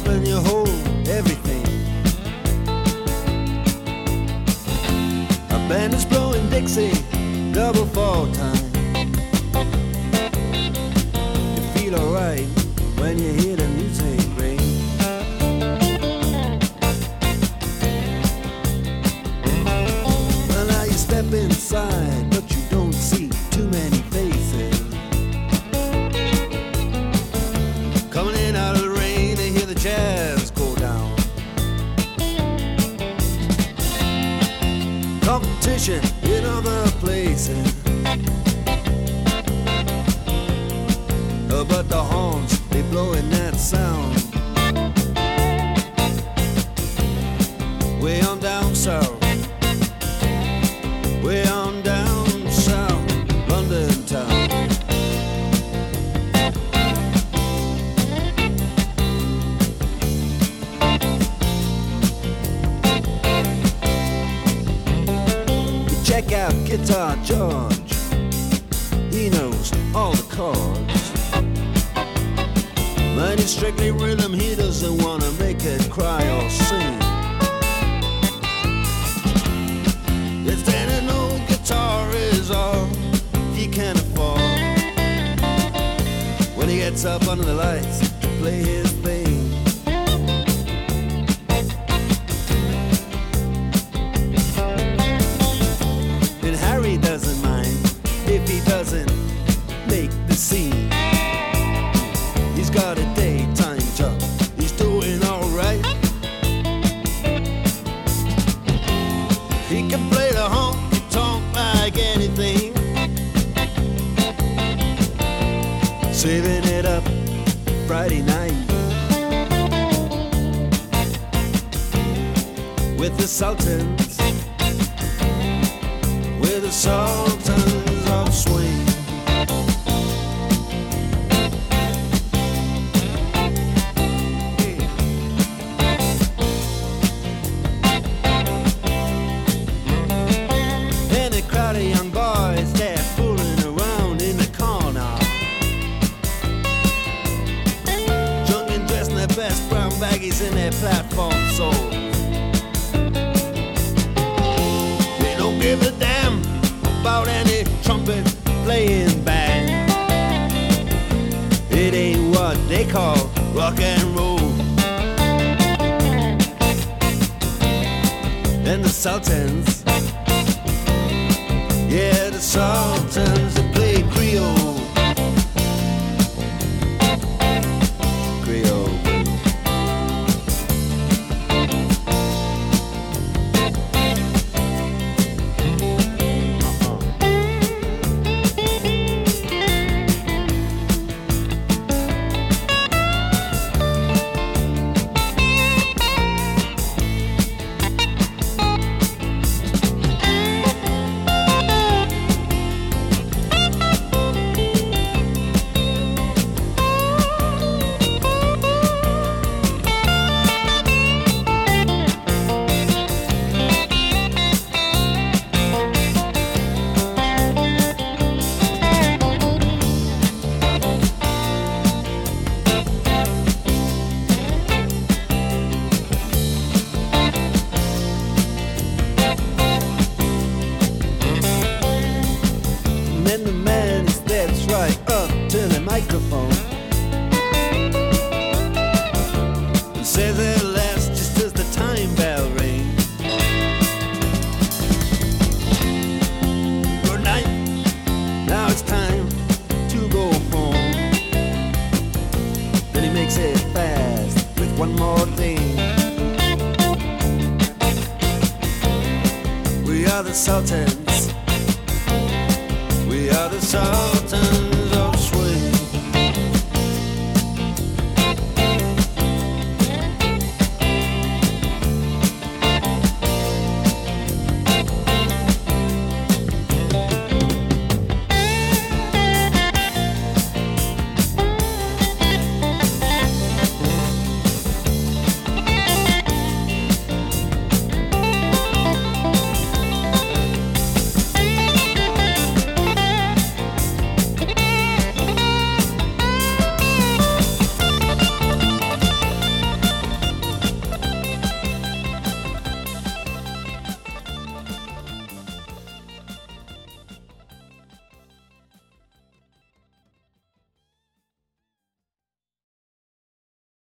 and you hold everything. A band is blowing Dixie, double fall time. You feel alright when you hear the music ring. Well, now you step inside, but you don't see too many faces. Coming in out of the rain, they hear the jazz go down. Competition in other places, but the horns, they blowing that sound. Way on down south, way on down south, London town. Check out Guitar George, he knows all the chords. But it's strictly rhythm, he doesn't wanna make it cry or sing. If an old guitar is all he can afford, when he gets up under the lights to play his thing. And Harry doesn't mind if he doesn't make the scene. He's got a daytime job, he's doing alright. He can play the honky-tonk like anything, saving it up Friday night with the Sultans, with the Sultans of Swing. Young boys, they're fooling around in the corner, drunk and dressed in their best brown baggies in their platform soles. They don't give a damn about any trumpet playing band. It ain't what they call rock and roll. And the Sultans, yeah, the Sultans, they play Creole. Creole. Then the man steps right up to the microphone and says at last, just as the time bell rings, good night, now it's time to go home. Then he makes it fast with one more thing. We are the Sultans, we are the Sultans.